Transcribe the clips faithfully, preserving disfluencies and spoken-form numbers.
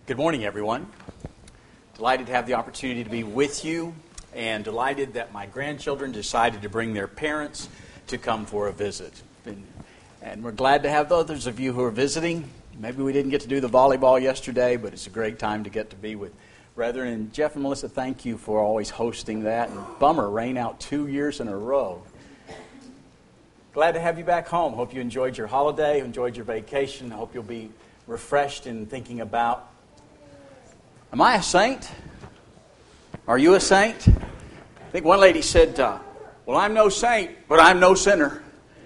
Good morning, everyone. Delighted to have the opportunity to be with you, and delighted that my grandchildren decided to bring their parents to come for a visit. And, and we're glad to have others of you who are visiting. Maybe we didn't get to do the volleyball yesterday, but it's a great time to get to be with brethren. And Jeff and Melissa, thank you for always hosting that. And bummer, rain out two years in a row. Glad to have you back home. Hope you enjoyed your holiday, enjoyed your vacation. I hope you'll be refreshed in thinking about, am I a saint? Are you a saint? I think one lady said, uh, well, I'm no saint, but I'm no sinner.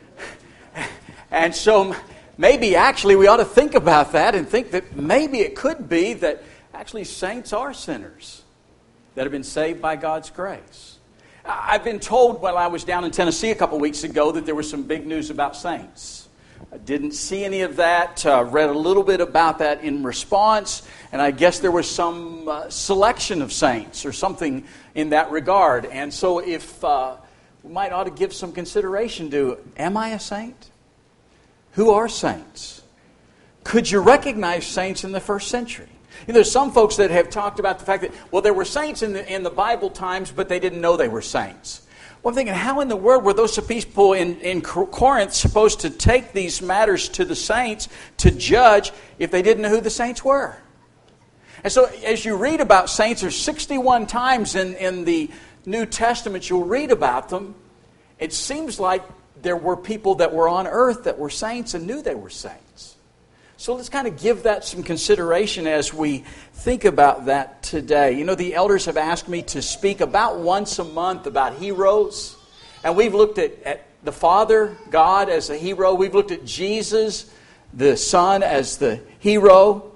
And so maybe actually we ought to think about that and think that maybe it could be that actually saints are sinners that have been saved by God's grace. I've been told while I was down in Tennessee a couple weeks ago that there was some big news about saints. I didn't see any of that, uh, read a little bit about that in response, and I guess there was some uh, selection of saints or something in that regard. And so if uh, we might ought to give some consideration to, am I a saint? Who are saints? Could you recognize saints in the first century? You know, there's some folks that have talked about the fact that, well, there were saints in the, in the Bible times, but they didn't know they were saints. Well, I'm thinking, how in the world were those people in, in Corinth supposed to take these matters to the saints to judge if they didn't know who the saints were? And so as you read about saints, there's sixty-one times in, in the New Testament you'll read about them. It seems like there were people that were on earth that were saints and knew they were saints. So let's kind of give that some consideration as we think about that today. You know, the elders have asked me to speak about once a month about heroes. And we've looked at, at the Father, God, as a hero. We've looked at Jesus, the Son, as the hero.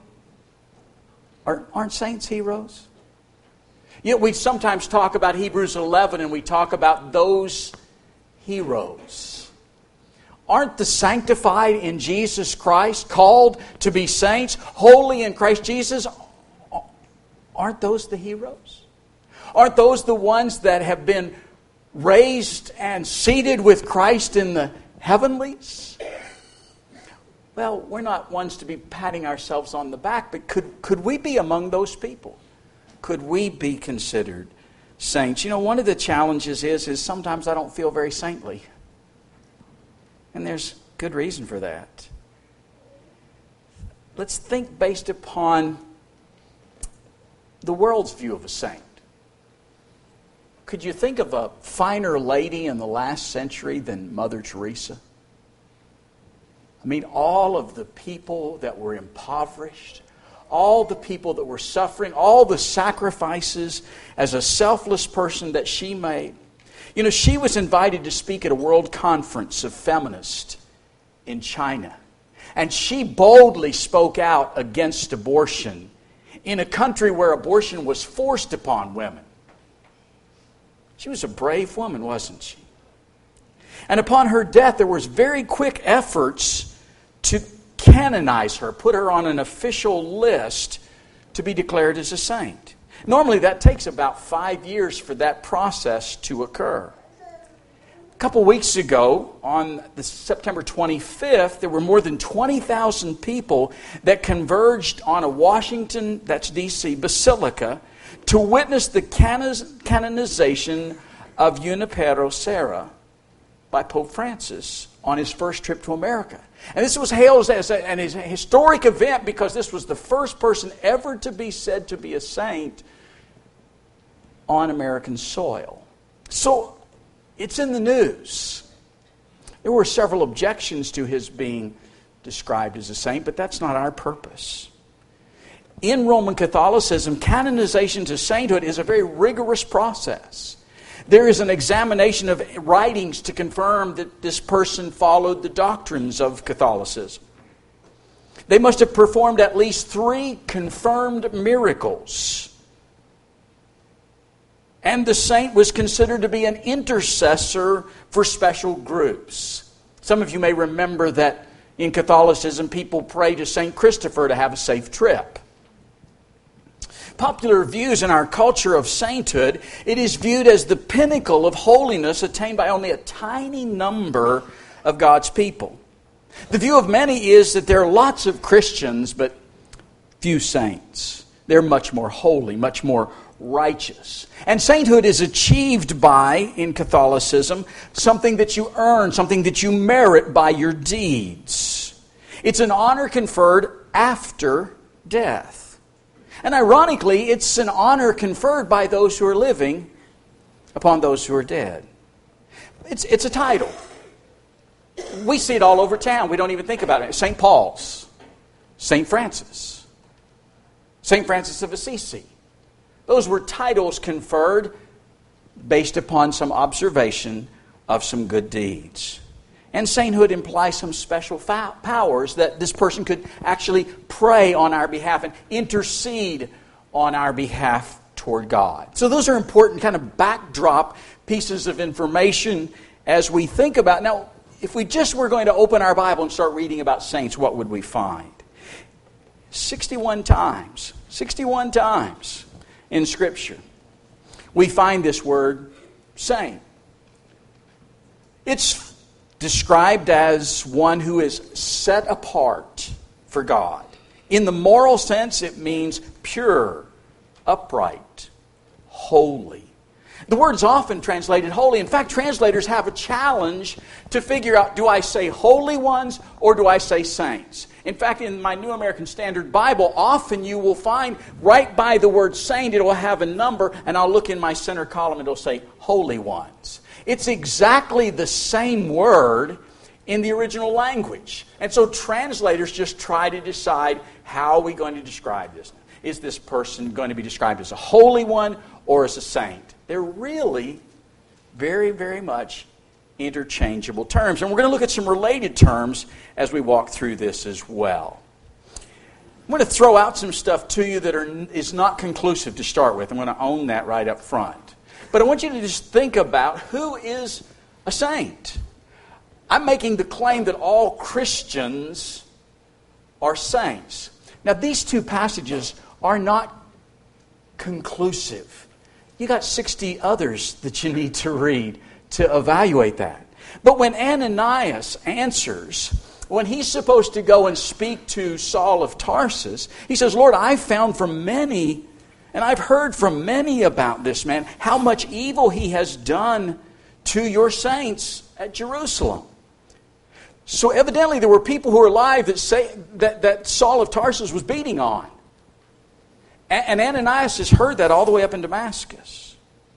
Are, aren't saints heroes? You know, we sometimes talk about Hebrews eleven and we talk about those heroes. Aren't the sanctified in Jesus Christ called to be saints, holy in Christ Jesus? Aren't those the heroes? Aren't those the ones that have been raised and seated with Christ in the heavenlies? Well, we're not ones to be patting ourselves on the back, but could, could we be among those people? Could we be considered saints? You know, one of the challenges is, is sometimes I don't feel very saintly. And there's good reason for that. Let's think based upon the world's view of a saint. Could you think of a finer lady in the last century than Mother Teresa? I mean, all of the people that were impoverished, all the people that were suffering, all the sacrifices as a selfless person that she made. You know, she was invited to speak at a world conference of feminists in China. And she boldly spoke out against abortion in a country where abortion was forced upon women. She was a brave woman, wasn't she? And upon her death, there was very quick efforts to canonize her, put her on an official list to be declared as a saint. Normally that takes about five years for that process to occur. A couple weeks ago, on the September twenty-fifth, there were more than twenty thousand people that converged on a Washington, that's D C, basilica to witness the canonization of Junipero Serra by Pope Francis on his first trip to America. And this was hailed as a, an historic event because this was the first person ever to be said to be a saint on American soil. So it's in the news. There were several objections to his being described as a saint, but that's not our purpose. In Roman Catholicism, canonization to sainthood is a very rigorous process. There is an examination of writings to confirm that this person followed the doctrines of Catholicism. They must have performed at least three confirmed miracles. And the saint was considered to be an intercessor for special groups. Some of you may remember that in Catholicism, people pray to Saint Christopher to have a safe trip. Popular views in our culture of sainthood, it is viewed as the pinnacle of holiness attained by only a tiny number of God's people. The view of many is that there are lots of Christians, but few saints. They're much more holy, much more righteous. And sainthood is achieved by, in Catholicism, something that you earn, something that you merit by your deeds. It's an honor conferred after death. And ironically, it's an honor conferred by those who are living upon those who are dead. It's, it's a title. We see it all over town. We don't even think about it. Saint Paul's, Saint Francis, Saint Francis of Assisi. Those were titles conferred based upon some observation of some good deeds. And sainthood implies some special fa- powers that this person could actually pray on our behalf and intercede on our behalf toward God. So those are important kind of backdrop pieces of information as we think about. Now, if we just were going to open our Bible and start reading about saints, what would we find? sixty-one times, sixty-one times in Scripture, we find this word saint. It's described as one who is set apart for God. In the moral sense, it means pure, upright, holy. The word's often translated holy. In fact, translators have a challenge to figure out, do I say holy ones or do I say saints? In fact, in my New American Standard Bible, often you will find right by the word saint, it will have a number, and I'll look in my center column and it'll say holy ones. It's exactly the same word in the original language. And so translators just try to decide, how are we going to describe this? Is this person going to be described as a holy one or as a saint? They're really very, very much interchangeable terms. And we're going to look at some related terms as we walk through this as well. I'm going to throw out some stuff to you that are, is not conclusive to start with. I'm going to own that right up front. But I want you to just think about, who is a saint? I'm making the claim that all Christians are saints. Now, these two passages are not conclusive. You got sixty others that you need to read to evaluate that. But when Ananias answers, when he's supposed to go and speak to Saul of Tarsus, he says, Lord, I've found from many, and I've heard from many about this man, how much evil he has done to your saints at Jerusalem. So evidently there were people who were alive that say that, that Saul of Tarsus was beating on. And Ananias has heard that all the way up in Damascus.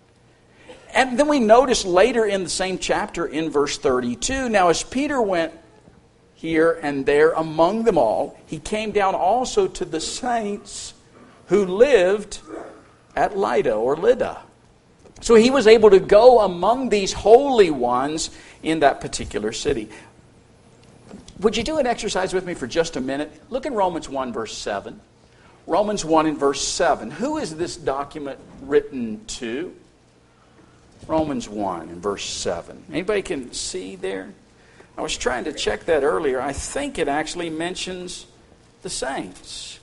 And then we notice later in the same chapter in verse thirty-two, now as Peter went here and there among them all, he came down also to the saints who lived at Lydda or Lydda. So he was able to go among these holy ones in that particular city. Would you do an exercise with me for just a minute? Look in Romans one, verse seven. Romans one and verse seven. Who is this document written to? Romans one and verse seven. Anybody can see there? I was trying to check that earlier. I think it actually mentions the saints.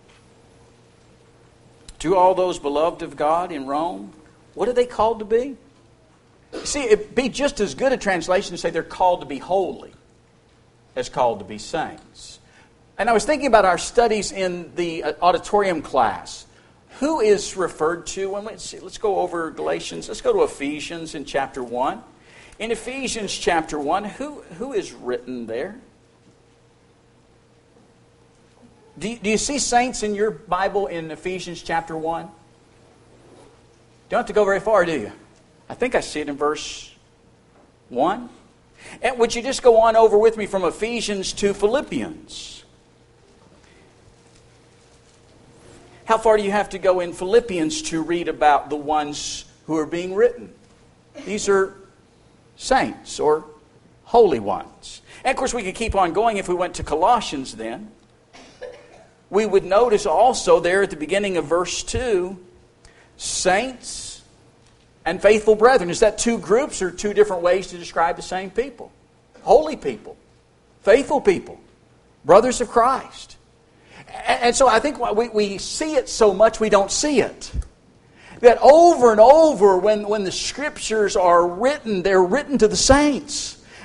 To all those beloved of God in Rome, what are they called to be? See, it'd be just as good a translation to say they're called to be holy as called to be saints. And I was thinking about our studies in the auditorium class. Who is referred to? When let's, see, let's go over Galatians. Let's go to Ephesians in chapter one. In Ephesians chapter one, who, who is written there? Do you, do you see saints in your Bible in Ephesians chapter one? Don't have to go very far, do you? I think I see it in verse one. And would you just go on over with me from Ephesians to Philippians? How far do you have to go in Philippians to read about the ones who are being written? These are saints or holy ones. And of course we could keep on going if we went to Colossians then. We would notice also there at the beginning of verse two, saints and faithful brethren. Is that two groups or two different ways to describe the same people? Holy people, faithful people, brothers of Christ. And so I think we, we see it so much we don't see it. That over and over when, when the Scriptures are written, they're written to the saints.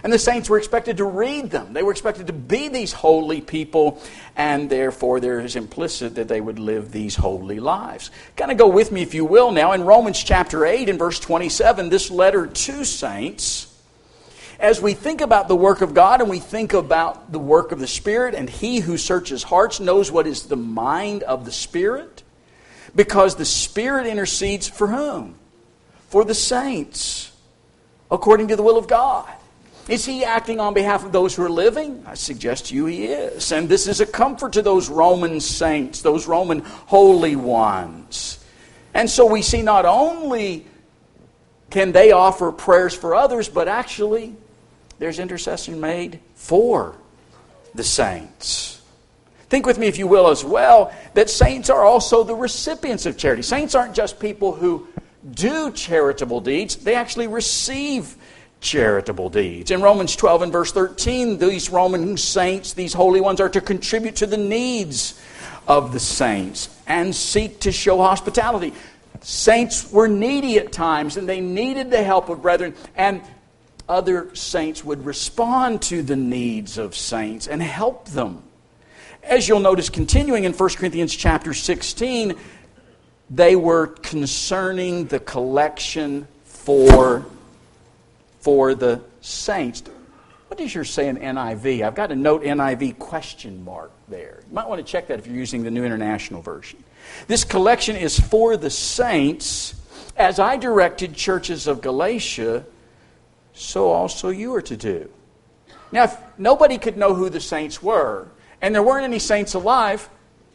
And the saints were expected to read them. They were expected to be these holy people, and therefore there is implicit that they would live these holy lives. Kind of go with me, if you will, now in Romans chapter eight and verse twenty-seven, this letter to saints. As we think about the work of God and we think about the work of the Spirit, and He who searches hearts knows what is the mind of the Spirit, because the Spirit intercedes for whom? For the saints, according to the will of God. Is He acting on behalf of those who are living? I suggest to you He is. And this is a comfort to those Roman saints, those Roman holy ones. And so we see not only can they offer prayers for others, but actually there's intercession made for the saints. Think with me, if you will, as well, that saints are also the recipients of charity. Saints aren't just people who do charitable deeds. They actually receive charitable deeds. In Romans twelve and verse thirteen, these Roman saints, these holy ones, are to contribute to the needs of the saints and seek to show hospitality. Saints were needy at times, and they needed the help of brethren, and other saints would respond to the needs of saints and help them. As you'll notice, continuing in First Corinthians chapter sixteen, they were concerning the collection for, for the saints. What does your say in N I V? I've got a note N I V question mark there. You might want to check that if you're using the New International Version. This collection is for the saints, as I directed churches of Galatia, so also you are to do. Now, if nobody could know who the saints were, and there weren't any saints alive,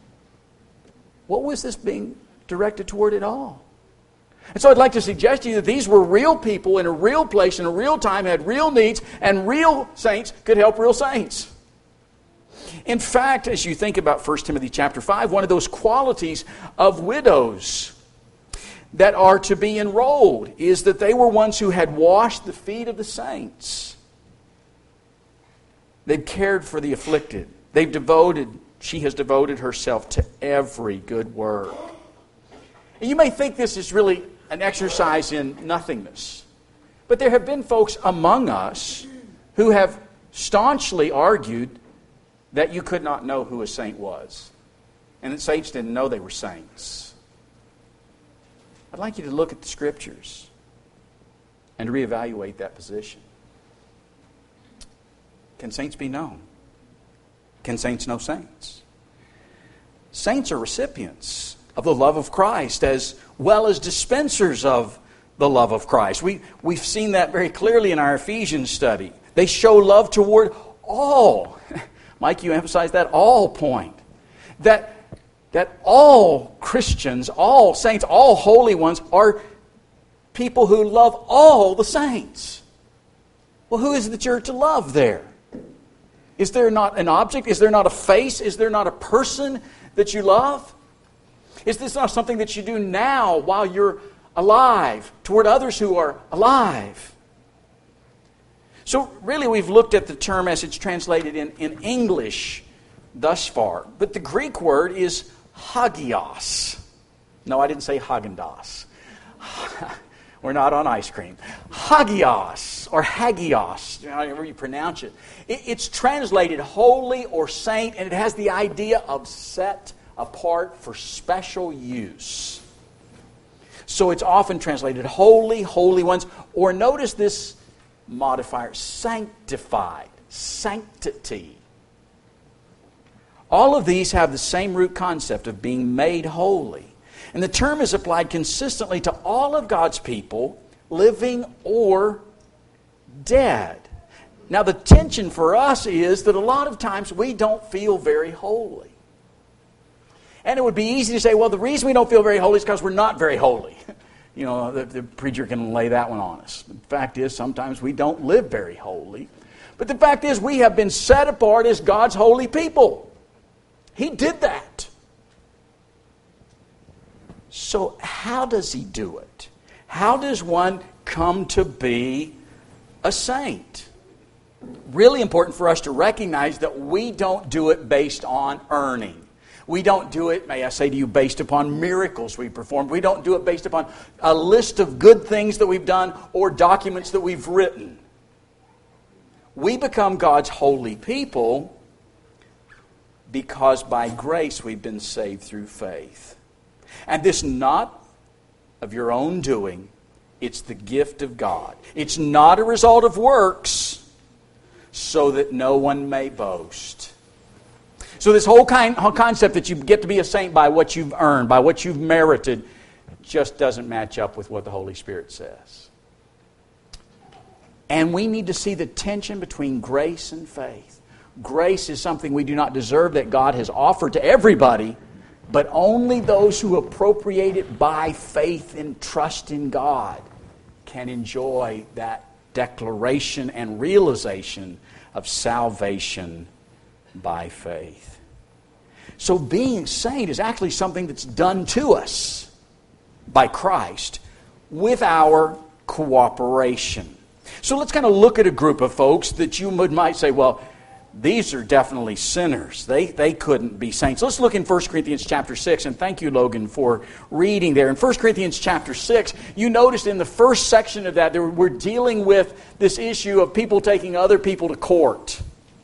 what was this being directed toward at all? And so I'd like to suggest to you that these were real people in a real place, in a real time, had real needs, and real saints could help real saints. In fact, as you think about First Timothy chapter five, one of those qualities of widows that are to be enrolled is that they were ones who had washed the feet of the saints. They've cared for the afflicted. They've devoted, she has devoted herself to every good work. And you may think this is really an exercise in nothingness. But there have been folks among us who have staunchly argued that you could not know who a saint was, and that saints didn't know they were saints. I'd like you to look at the Scriptures and reevaluate that position. Can saints be known? Can saints know saints? Saints are recipients of the love of Christ as well as dispensers of the love of Christ. We, we've seen that very clearly in our Ephesians study. They show love toward all. Mike, you emphasize that all point. That, that all Christians, all saints, all holy ones are people who love all the saints. Well, who is it that you're to love there? Is there not an object? Is there not a face? Is there not a person that you love? Is this not something that you do now while you're alive toward others who are alive? So really we've looked at the term as it's translated in, in English thus far. But the Greek word is hagios. No, I didn't say Haagen-Dazs. We're not on ice cream. Hagios or hagios, however you pronounce it. it. It's translated holy or saint, and it has the idea of set apart for special use. So it's often translated holy, holy ones, or notice this modifier, sanctified, sanctity. All of these have the same root concept of being made holy. And the term is applied consistently to all of God's people, living or dead. Now the tension for us is that a lot of times we don't feel very holy. And it would be easy to say, well, the reason we don't feel very holy is because we're not very holy. You know, the, the preacher can lay that one on us. The fact is, sometimes we don't live very holy. But the fact is, we have been set apart as God's holy people. He did that. So how does He do it? How does one come to be a saint? Really important for us to recognize that we don't do it based on earning. We don't do it, may I say to you, based upon miracles we performed. We don't do it based upon a list of good things that we've done or documents that we've written. We become God's holy people because by grace we've been saved through faith. And this not of your own doing. It's the gift of God. It's not a result of works, so that no one may boast. So this whole, kind, whole concept that you get to be a saint by what you've earned, by what you've merited, just doesn't match up with what the Holy Spirit says. And we need to see the tension between grace and faith. Grace is something we do not deserve that God has offered to everybody, but only those who appropriate it by faith and trust in God can enjoy that declaration and realization of salvation by faith. So being saint is actually something that's done to us by Christ with our cooperation. So let's kind of look at a group of folks that you might say, well, these are definitely sinners. They, they couldn't be saints. Let's look in First Corinthians chapter six, and thank you, Logan, for reading there. In First Corinthians chapter six, you noticed in the first section of that, we're dealing with this issue of people taking other people to court.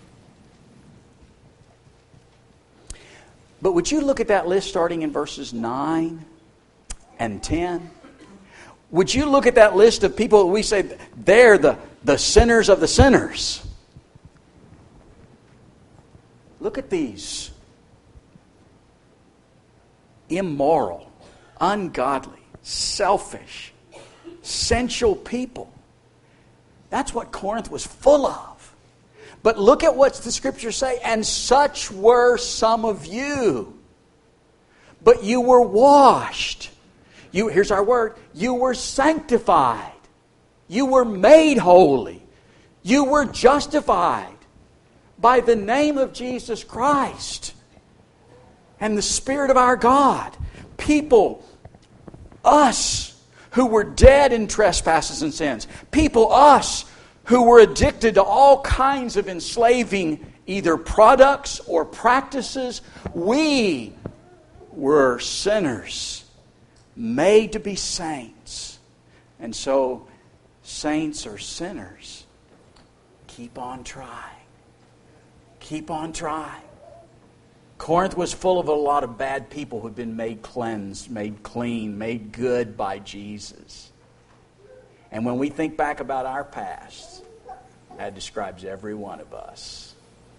But would you look at that list starting in verses nine and ten? Would you look at that list of people that we say, they're the, the sinners of the sinners? Look at these immoral, ungodly, selfish, sensual people. That's what Corinth was full of. But look at what the Scriptures say. And such were some of you. But you were washed. You, here's our word. You were sanctified. You were made holy. You were justified by the name of Jesus Christ and the Spirit of our God. People, us, who were dead in trespasses and sins. People, us, who were addicted to all kinds of enslaving either products or practices. We were sinners made to be saints. And so, saints are sinners. Keep on trying. Keep on trying. Corinth was full of a lot of bad people who'd been made cleansed, made clean, made good by Jesus. And when we think back about our past, that describes every one of us.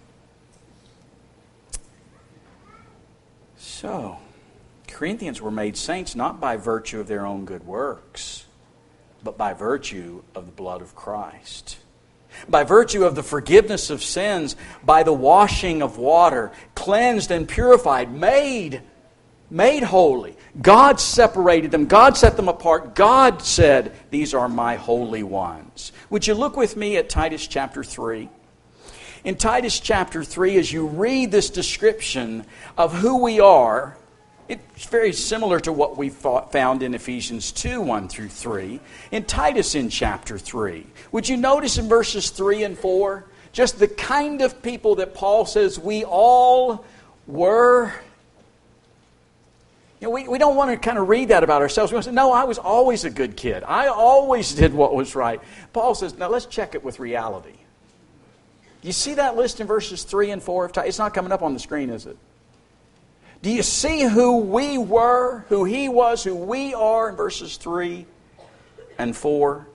So, Corinthians were made saints not by virtue of their own good works, but by virtue of the blood of Christ. By virtue of the forgiveness of sins, by the washing of water, cleansed and purified, made, made holy. God separated them. God set them apart. God said, these are my holy ones. Would you look with me at Titus chapter three? In Titus chapter three, as you read this description of who we are, it's very similar to what we found in Ephesians two, one through three. In Titus in chapter three, would you notice in verses three and four, just the kind of people that Paul says we all were? You know, we, we don't want to kind of read that about ourselves. We want to say, no, I was always a good kid. I always did what was right. Paul says, now let's check it with reality. Do you see that list in verses three and four of Titus? It's not coming up on the screen, is it? Do you see who we were, who he was, who we are in verses three and four?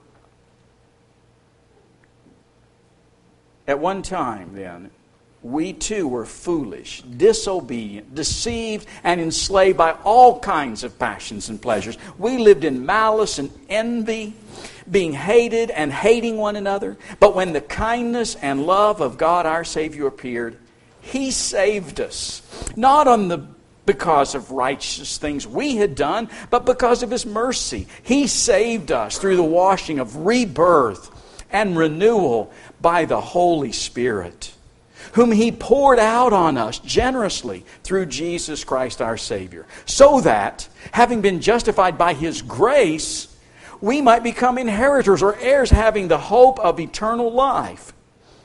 At one time, then, we too were foolish, disobedient, deceived, and enslaved by all kinds of passions and pleasures. We lived in malice and envy, being hated and hating one another. But when the kindness and love of God our Savior appeared, He saved us, not on the because of righteous things we had done, but because of His mercy. He saved us through the washing of rebirth and renewal by the Holy Spirit, whom He poured out on us generously through Jesus Christ our Savior, so that, having been justified by His grace, we might become inheritors or heirs, having the hope of eternal life.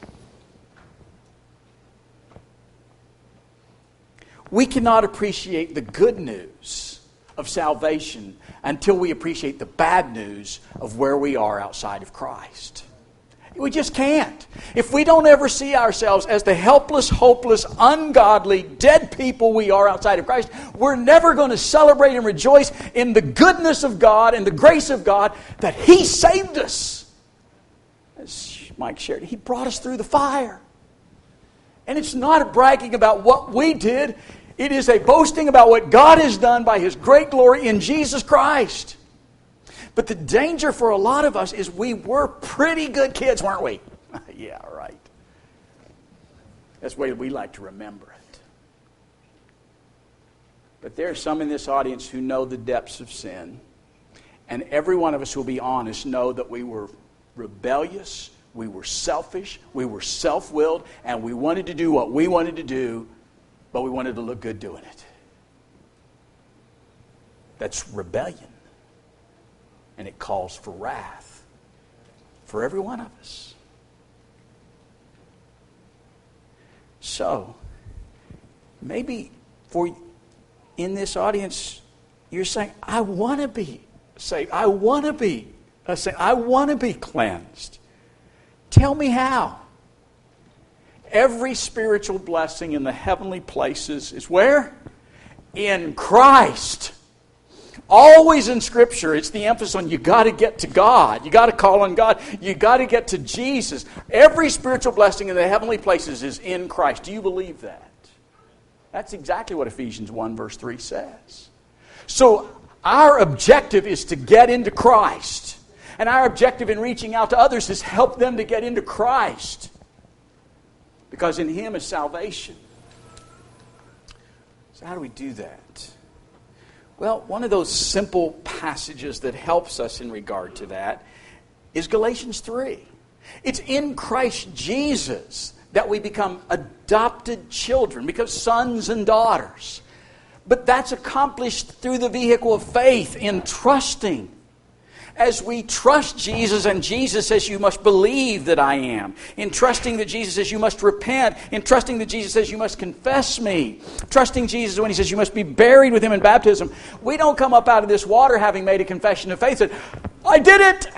We cannot appreciate the good news of salvation until we appreciate the bad news of where we are outside of Christ. We just can't. If we don't ever see ourselves as the helpless, hopeless, ungodly, dead people we are outside of Christ, we're never going to celebrate and rejoice in the goodness of God and the grace of God that He saved us. As Mike shared, He brought us through the fire. And it's not bragging about what we did. It is a boasting about what God has done by His great glory in Jesus Christ. But the danger for a lot of us is we were pretty good kids, weren't we? Yeah, right. That's the way we like to remember it. But there are some in this audience who know the depths of sin. And every one of us who will be honest know that we were rebellious, we were selfish, we were self-willed, and we wanted to do what we wanted to do, but we wanted to look good doing it. That's rebellion. And it calls for wrath for every one of us. So, maybe for in this audience, you're saying, I want to be saved. I want to be saved. I want to be cleansed. Tell me how. Every spiritual blessing in the heavenly places is where? In Christ. Always in Scripture, it's the emphasis on you got to get to God. You got to call on God. You got to get to Jesus. Every spiritual blessing in the heavenly places is in Christ. Do you believe that? That's exactly what Ephesians one verse three says. So our objective is to get into Christ. And our objective in reaching out to others is help them to get into Christ. Because in Him is salvation. So how do we do that? Well, one of those simple passages that helps us in regard to that is Galatians three. It's in Christ Jesus that we become adopted children, because sons and daughters. But that's accomplished through the vehicle of faith in trusting. As we trust Jesus, and Jesus says, you must believe that I am. In trusting that Jesus says, you must repent. In trusting that Jesus says, you must confess me. Trusting Jesus when He says, you must be buried with Him in baptism. We don't come up out of this water having made a confession of faith and said, I did it.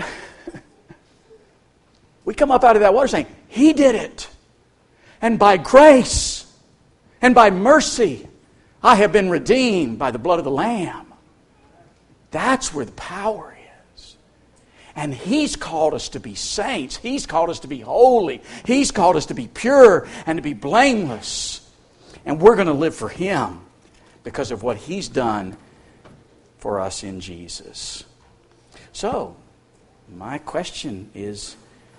We come up out of that water saying, He did it. And by grace and by mercy, I have been redeemed by the blood of the Lamb. That's where the power is. And He's called us to be saints. He's called us to be holy. He's called us to be pure and to be blameless. And we're going to live for Him because of what He's done for us in Jesus. So, my question is,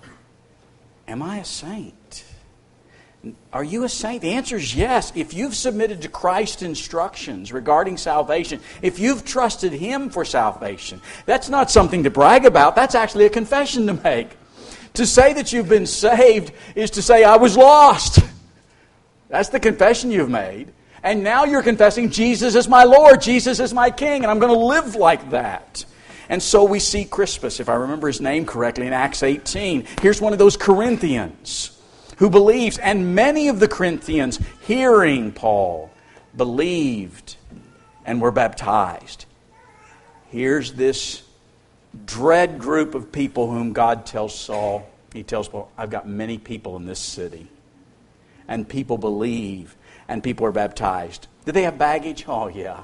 am I a saint? Are you a saint? The answer is yes. If you've submitted to Christ's instructions regarding salvation, if you've trusted Him for salvation, that's not something to brag about. That's actually a confession to make. To say that you've been saved is to say, I was lost. That's the confession you've made. And now you're confessing, Jesus is my Lord, Jesus is my King, and I'm going to live like that. And so we see Crispus, if I remember his name correctly, in Acts eighteen. Here's one of those Corinthians who believes, and many of the Corinthians, hearing Paul, believed and were baptized. Here's this dread group of people whom God tells Saul, He tells Paul, I've got many people in this city. And people believe, and people are baptized. Do they have baggage? Oh, yeah.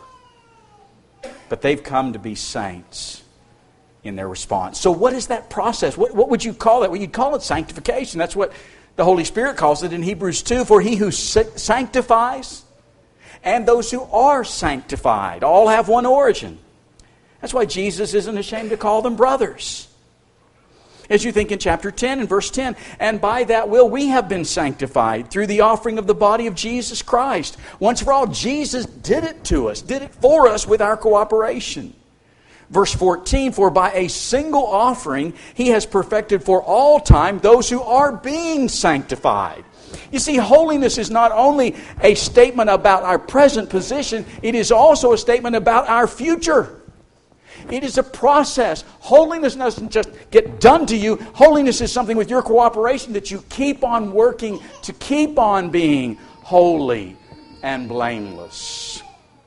But they've come to be saints in their response. So what is that process? What, what would you call it? Well, you'd call it sanctification. That's what the Holy Spirit calls it in Hebrews two. For He who sanctifies and those who are sanctified all have one origin. That's why Jesus isn't ashamed to call them brothers. As you think in chapter ten and verse ten, and by that will we have been sanctified through the offering of the body of Jesus Christ. Once for all, Jesus did it to us, did it for us with our cooperation. Verse fourteen, for by a single offering He has perfected for all time those who are being sanctified. You see, holiness is not only a statement about our present position, it is also a statement about our future. It is a process. Holiness doesn't just get done to you. Holiness is something with your cooperation that you keep on working to keep on being holy and blameless.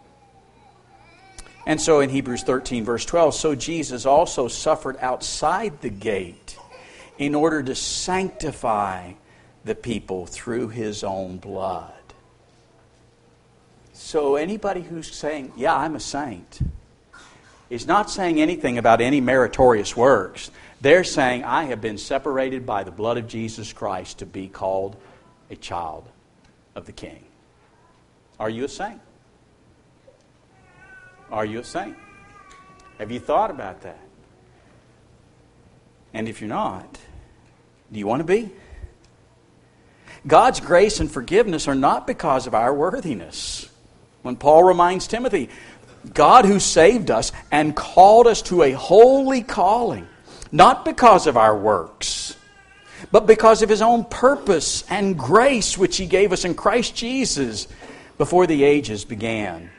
And so in Hebrews thirteen verse twelve, so Jesus also suffered outside the gate in order to sanctify the people through His own blood. So anybody who's saying, yeah, I'm a saint, is not saying anything about any meritorious works. They're saying, I have been separated by the blood of Jesus Christ to be called a child of the King. Are you a saint? Are you a saint? Have you thought about that? And if you're not, do you want to be? God's grace and forgiveness are not because of our worthiness. When Paul reminds Timothy, God who saved us and called us to a holy calling, not because of our works, but because of His own purpose and grace which He gave us in Christ Jesus before the ages began.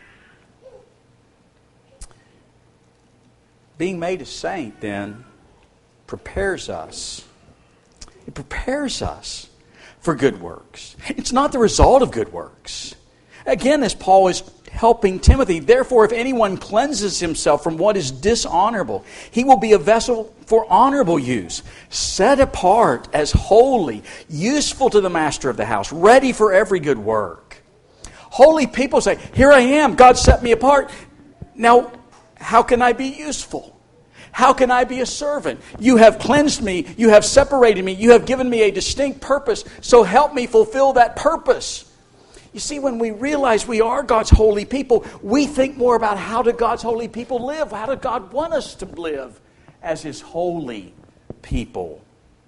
Being made a saint, then, prepares us. It prepares us for good works. It's not the result of good works. Again, as Paul is helping Timothy, therefore, if anyone cleanses himself from what is dishonorable, he will be a vessel for honorable use, set apart as holy, useful to the master of the house, ready for every good work. Holy people say, here I am, God set me apart. Now, how can I be useful? How can I be a servant? You have cleansed me, you have separated me, you have given me a distinct purpose, so help me fulfill that purpose. You see, when we realize we are God's holy people, we think more about how do God's holy people live? How did God want us to live as His holy people?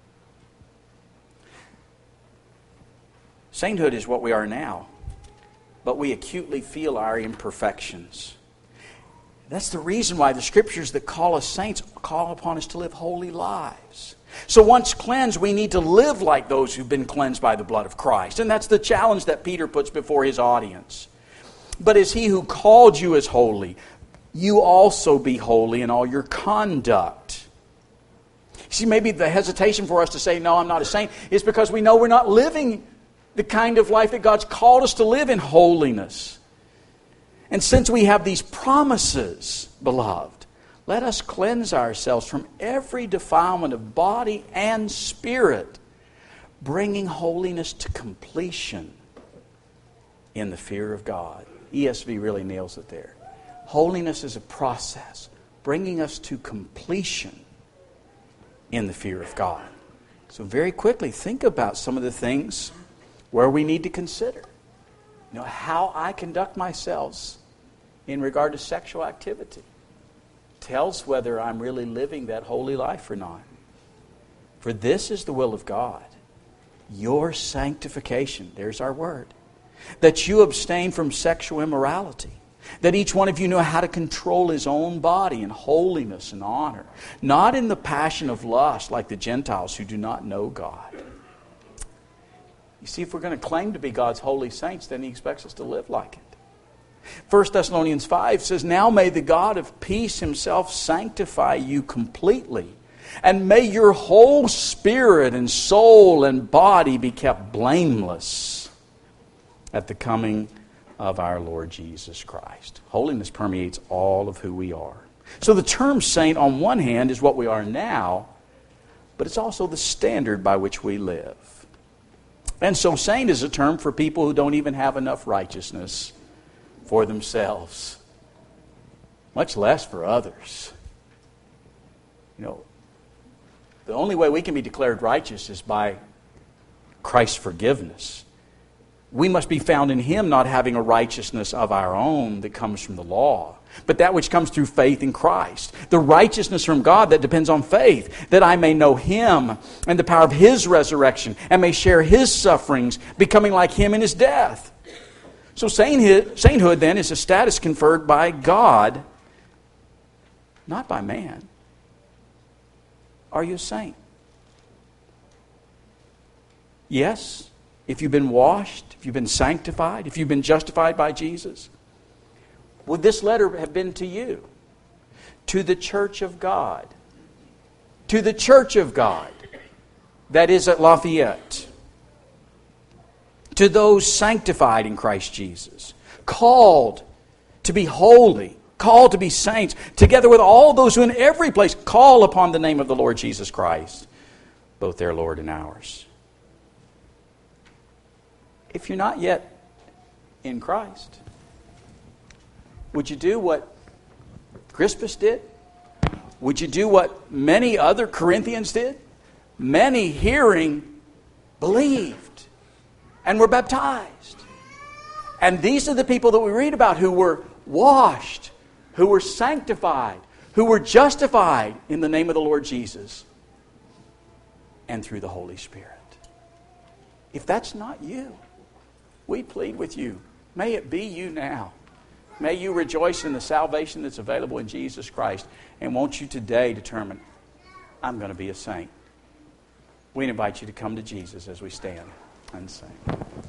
Sainthood is what we are now, but we acutely feel our imperfections. That's the reason why the Scriptures that call us saints call upon us to live holy lives. So once cleansed, we need to live like those who've been cleansed by the blood of Christ. And that's the challenge that Peter puts before his audience. But as He who called you is holy, you also be holy in all your conduct. See, maybe the hesitation for us to say, no, I'm not a saint, is because we know we're not living the kind of life that God's called us to live in holiness. And since we have these promises, beloved, let us cleanse ourselves from every defilement of body and spirit, bringing holiness to completion in the fear of God. E S V really nails it there. Holiness is a process, bringing us to completion in the fear of God. So very quickly, think about some of the things where we need to consider. You know, how I conduct myself in regard to sexual activity tells whether I'm really living that holy life or not. For this is the will of God, your sanctification, there's our word, that you abstain from sexual immorality, that each one of you know how to control his own body in holiness and honor, not in the passion of lust like the Gentiles who do not know God. You see, if we're going to claim to be God's holy saints, then He expects us to live like it. First Thessalonians five says, now may the God of peace Himself sanctify you completely, and may your whole spirit and soul and body be kept blameless at the coming of our Lord Jesus Christ. Holiness permeates all of who we are. So the term saint on one hand is what we are now, but it's also the standard by which we live. And so saint is a term for people who don't even have enough righteousness for themselves, much less for others. You know, the only way we can be declared righteous is by Christ's forgiveness. We must be found in Him, not having a righteousness of our own that comes from the law, but that which comes through faith in Christ. The righteousness from God that depends on faith, that I may know Him and the power of His resurrection, and may share His sufferings, becoming like Him in His death. So sainthood, then, is a status conferred by God, not by man. Are you a saint? Yes, if you've been washed, if you've been sanctified, if you've been justified by Jesus. Would this letter have been to you? To the church of God. To the church of God that is at Lafayette. To those sanctified in Christ Jesus, called to be holy, called to be saints, together with all those who in every place call upon the name of the Lord Jesus Christ, both their Lord and ours. If you're not yet in Christ, would you do what Crispus did? Would you do what many other Corinthians did? Many hearing believed and were baptized. And these are the people that we read about who were washed, who were sanctified, who were justified in the name of the Lord Jesus and through the Holy Spirit. If that's not you, we plead with you, may it be you now. May you rejoice in the salvation that's available in Jesus Christ. And won't you today determine, I'm going to be a saint. We invite you to come to Jesus as we stand and sing.